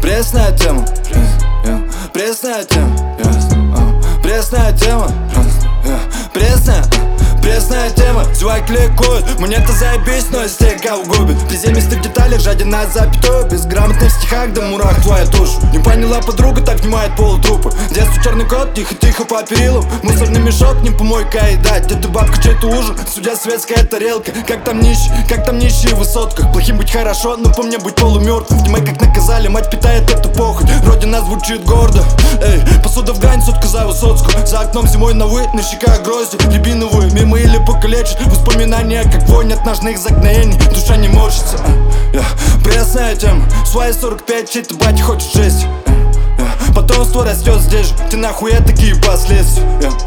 Пресная тема, пресная тема, пресная тема, пресная тема. Чувак ликует, мне это заебись, но я слегка угубит. Приземистый в деталях, жаден на запятую. Безграмотный в стихах, да мурах твоя душу. Не поняла подруга, так внимает полутрупы. Детство черный кот, тихо-тихо по перилам. Мусорный мешок, не помойка и дать. Это бабка, чей-то ужин, судья светская тарелка. Как там нищие в высотках. Плохим быть хорошо, но по мне быть полумертвым. Внимай, как наказали, мать питает эту похоть. Родина звучит гордо. Эй, посуда в грань, сотка за Высоцкую. За окном зимой на вы, на щеках грозди. Рябиновую, мимо или покалечит. Воспоминания, как вонь от ножных загноений. Душа не морщится. Пресная тема, свои 45, чей-то батя хочет жесть. Потомство растет здесь же, ты нахуя такие последствия?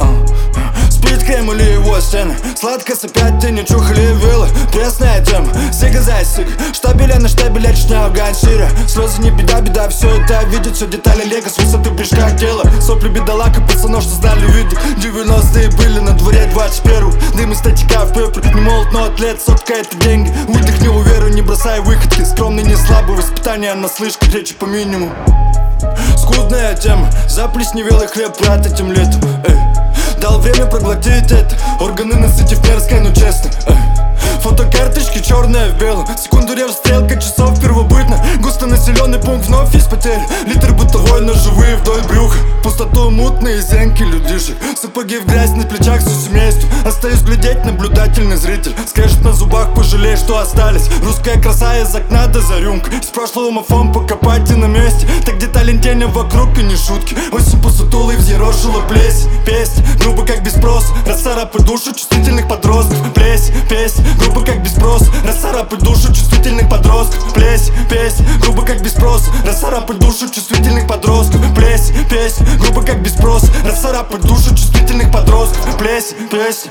Спит крем или его стены, сладко сопят тени, чухали вилы. Пресная тема, сига за сиг. Штабеля на штабеля, чечня, Афган, Сирия. Слезы не беда, все это видит. Все детали лего с высоты прыжка тела. Сопли бедолага, пацанов, что знали виды. 90-е были на дворе 21. Дым из статика в пепре, не молод, но атлет. Сотка это деньги, выдохни уверу, не бросай выходки. Скромный, не слабый, воспитание на слишком, речи по минимуму. Скудная тема, заплесневелый хлеб брат этим летом. Дал время проглотить это, органы насытив мерзкое, но честно. Фотокарточки черная в белом, секунду рев стрелка часов первобытно. Густонаселенный пункт вновь есть потери. Литр бытовой, но живые вдоль брюха. Пустоту мутные зенки людишек. Сапоги в грязь на плечах все семейство. Остаюсь глядеть, наблюдательный зритель. Скрежет на зубах, пожалей, что остались. Русская краса из окна до зарюмка. Из прошлого мафон покопать и на месте. Так детален тени вокруг и не шутки. Осень посутулой взъерошила плесень. Песнь, грубо как без спроса. Расцарапай душу чувствительных подростков. Песнь, грубо как без спроса. Расцарапай душу чувствительных подростков. Песнь, грубо как без спроса. Расцарапай душу чувствительных подростков. Песнь, грубо как без спроса. Расцарапай душу чувствительных подростков. Песнь.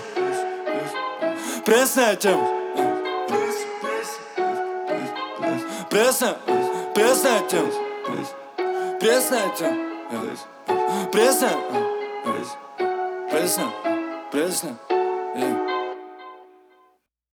Пресная тема. Пресная тема. Пресная тема. Пресная.